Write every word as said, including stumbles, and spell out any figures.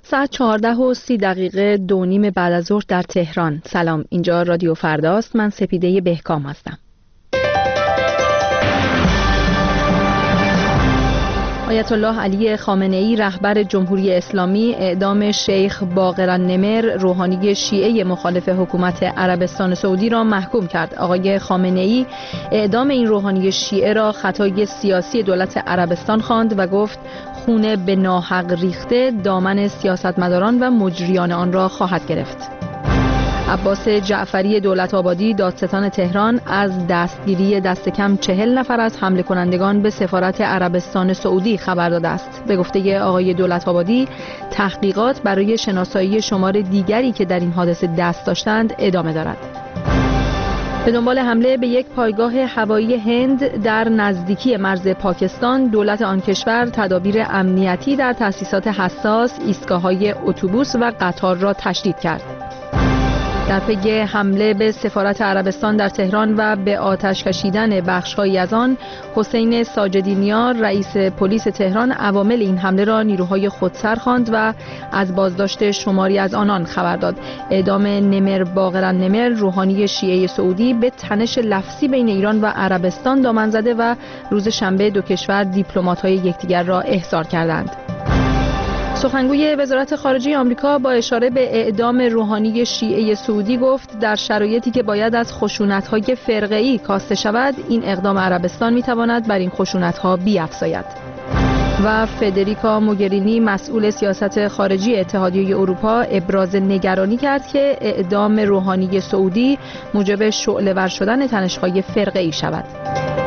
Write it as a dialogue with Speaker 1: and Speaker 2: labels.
Speaker 1: ساعت چهارده و سی دقیقه دو نیم بعد از ظهر در تهران. سلام، اینجا رادیو فرداست. من سپیده بهکام هستم. آیت الله علی خامنه‌ای رهبر جمهوری اسلامی اعدام شیخ باقرالنمر روحانی شیعه مخالف حکومت عربستان سعودی را محکوم کرد. آقای خامنه‌ای اعدام این روحانی شیعه را خطای سیاسی دولت عربستان خواند و گفت خون به ناحق ریخته دامن سیاستمداران و مجریان آن را خواهد گرفت. عباس جعفری دولت آبادی دادستان تهران از دستگیری دست کم چهل نفر از حمله کنندگان به سفارت عربستان سعودی خبر داده است. به گفته آقای دولت آبادی تحقیقات برای شناسایی شمار دیگری که در این حادثه دست داشتند ادامه دارد. به دنبال حمله به یک پایگاه هوایی هند در نزدیکی مرز پاکستان، دولت آن کشور تدابیر امنیتی در تأسیسات حساس، ایستگاه‌های اتوبوس و قطار را تشدید کرد. در پی حمله به سفارت عربستان در تهران و به آتش کشیدن بخش‌هایی از آن، حسین ساجدینیار رئیس پلیس تهران عوامل این حمله را نیروهای خودسر خواند و از بازداشت شماری از آنان خبر داد. اعدام نمر باقرالنمر روحانی شیعه سعودی به تنش لفظی بین ایران و عربستان دامن زده و روز شنبه دو کشور دیپلمات‌های یکدیگر را احضار کردند. سخنگوی وزارت خارجه آمریکا با اشاره به اعدام روحانی شیعه سعودی گفت در شرایطی که باید از خشونت‌های فرقه‌ای کاسته شود، این اقدام عربستان می‌تواند بر این خشونت‌ها بیفزاید. و فدریکا موگرینی مسئول سیاست خارجی اتحادیه اروپا ابراز نگرانی کرد که اعدام روحانی سعودی موجب شعله‌ور شدن تنش‌های فرقه‌ای شود.